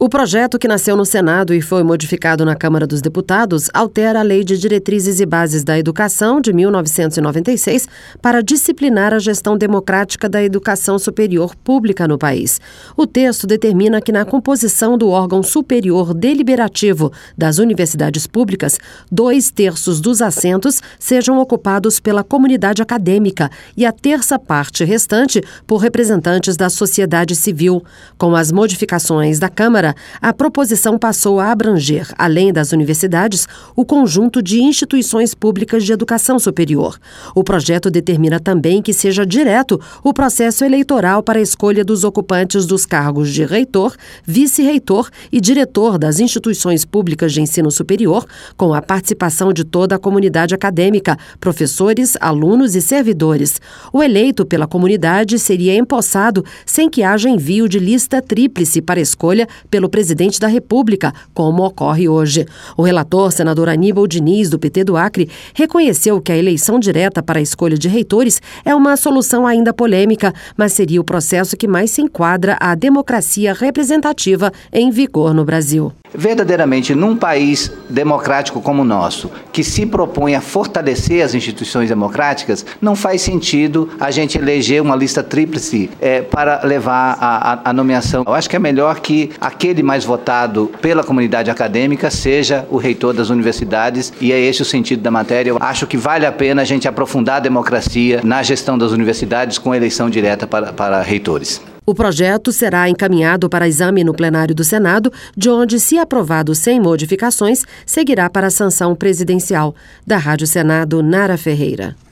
O projeto, que nasceu no Senado e foi modificado na Câmara dos Deputados, altera a Lei de Diretrizes e Bases da Educação de 1996 para disciplinar a gestão democrática da educação superior pública no país. O texto determina que, na composição do órgão superior deliberativo das universidades públicas, 2/3 dos assentos sejam ocupados pela comunidade acadêmica e a terça parte restante por representantes da sociedade civil. Com as modificações da Câmara, a proposição passou a abranger, além das universidades, o conjunto de instituições públicas de educação superior. O projeto determina também que seja direto o processo eleitoral para a escolha dos ocupantes dos cargos de reitor, vice-reitor e diretor das instituições públicas de ensino superior, com a participação de toda a comunidade acadêmica, professores, alunos e servidores. O eleito pela comunidade seria empossado sem que haja envio de lista tríplice para escolha pelo presidente da República, como ocorre hoje. O relator, senador Aníbal Diniz, do PT do Acre, reconheceu que a eleição direta para a escolha de reitores é uma solução ainda polêmica, mas seria o processo que mais se enquadra à democracia representativa em vigor no Brasil. Verdadeiramente, num país democrático como o nosso, que se propõe a fortalecer as instituições democráticas, não faz sentido a gente eleger uma lista tríplice para levar a nomeação. Eu acho que é melhor que aquele mais votado pela comunidade acadêmica seja o reitor das universidades, e é esse o sentido da matéria. Eu acho que vale a pena a gente aprofundar a democracia na gestão das universidades com eleição direta para reitores. O projeto será encaminhado para exame no plenário do Senado, de onde, se aprovado sem modificações, seguirá para a sanção presidencial. Da Rádio Senado, Nara Ferreira.